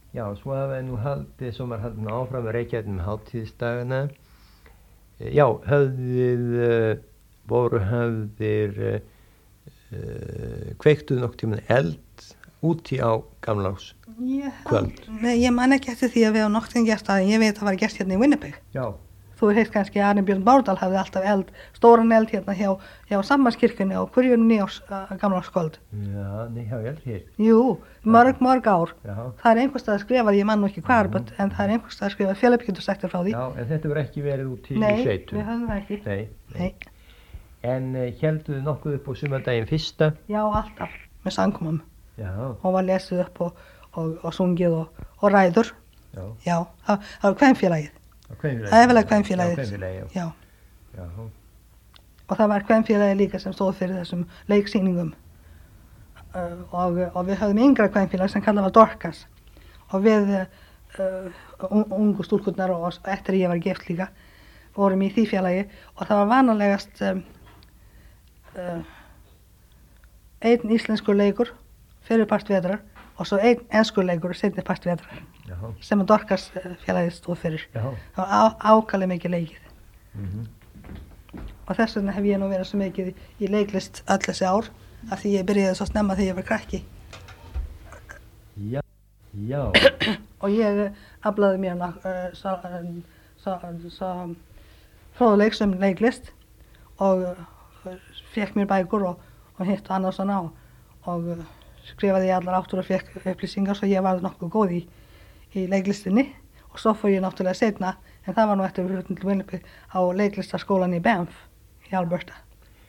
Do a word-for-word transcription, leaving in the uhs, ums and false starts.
Já, svo hafa nú haldið, svo maður haldið áfram með Reykjavík með hátíðisdagana. Já, höfðið, voru höfðir, uh, kveiktuð nokkuð tíma eld úti á Gamláks kvöld. Nei, ég man ekki eftir því að við á nokkuð gert það, ég veit að það var gert hérna í Winnipeg. Já. Þú heilt kannski að Arne Björn Bárdal hafði alltaf eld, stóran eld hérna hjá, hjá Sambandskirkjunni á hverju nýjárs uh, Gamlárskvöld. Já, nei, hjá ég hér. Jú, mörg, mörg ár. Já. Það er einhvers staðar skrifað, ég man nú ekki hvar, mm. en það er einhvers staðar skrifað, Félip getur sagt þér frá því. Já, en þetta verður ekki verið út í nei, sveitum. Nei, við höfum það ekki. Nei, nei. nei. En uh, helduðu nokkuð upp á sumardaginn fyrsta? Já, alltaf, með sangkomum. Já. Og var lesið upp og, og, og sungið og, og ræður. Já. Já, það, það var kvenfélagið. Kvenfélagið. Það er vel að kvenfélagið. Já, kvenfélagið, já. Já. Já. Og það var kvenfélagið líka sem stóð fyrir þessum leiksýningum. Uh, og, og við höfðum yngra kvenfélag sem kallað var Dorcas. Og við uh, ungu stúlkurnar og eftir að ég var gift líka vorum í því félagi og það var vanalegast um, uh, einn íslenskur leikur fyrir part vetrar og svo einn enskur leikur seinni part vetrar. Jaha. Sem að Dorcas félagið stóð fyrir. Jaha. Það var á, ákalið mikið leikið. Mm-hmm. Og þess vegna hef ég nú verið svo mikið í, í leiklist öll þessi ár af því ég byrjaði svo snemma þegar ég var krakki. Já, já. Og ég aflaði mér uh, svo, svo, svo fróðleiks um leiklist og uh, fekk mér bækur og, og hitt og annað svona og, og uh, skrifaði ég allar áttur og fekk upplýsingar svo ég var nokkuð góð í, í leiklistinni og svo fór ég náttúrulega setna en það var nú eftir við hlutum til Winnipeg á leiklistaskólan í Banff í Alberta.